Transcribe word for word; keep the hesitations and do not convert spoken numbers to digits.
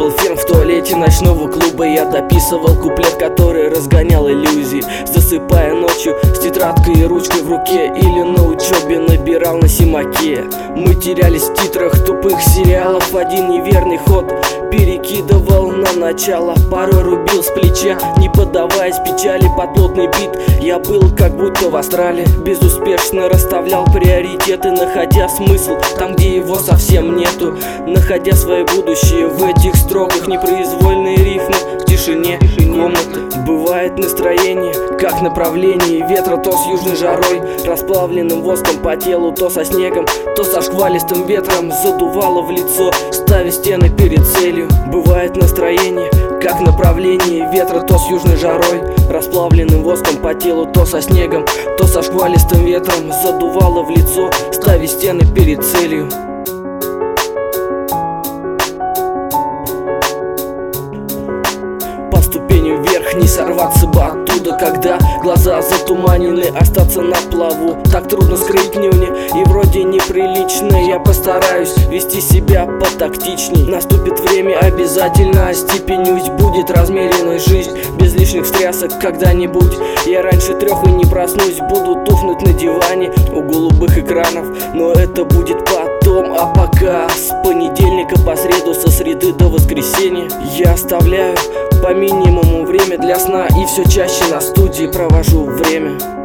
был фен в туалете ночного клуба. Я дописывал куплет, который разгонял иллюзии, засыпая ночью с тетрадкой и ручкой в руке, или на учебе набирал на симаке. Мы терялись в титрах тупых сериалов, один неверный ход перекидывал на начало, порой рубил с плеча, не поддаваясь печали под плотный бит. Я был как будто в астрале, безуспешно расставлял приоритеты, находя смысл там, где его совсем нету, находя свое будущее в этих строках. Непроизвольные рифмы в тишине комнаты. Бывает настроение, как направление ветра, то с южной жарой, расплавленным воском по телу, то со снегом, то со шквалистым ветром задувало в лицо, ставя стены перед целью. Бывает настроение, как направление ветра, то с южной жарой, расплавленным воском по телу, то со снегом, то со шквалистым ветром задувало в лицо, ставя стены перед целью. По ступеням вверх не сорваться бы оттуда, когда глаза затуманены, остаться на плаву. Так трудно скрыть нюни, и вроде неприлично. Я постараюсь вести себя потактичней. Наступит время, обязательно остепенюсь. Будет размеренная жизнь, без лишних стрясок когда-нибудь. Я раньше трех и не проснусь, буду тухнуть на диване у голубых экранов, но это будет потом. А пока с понедельника по среду, со среды до воскресенья я оставляю по минимуму время для сна, и все чаще на студии провожу время.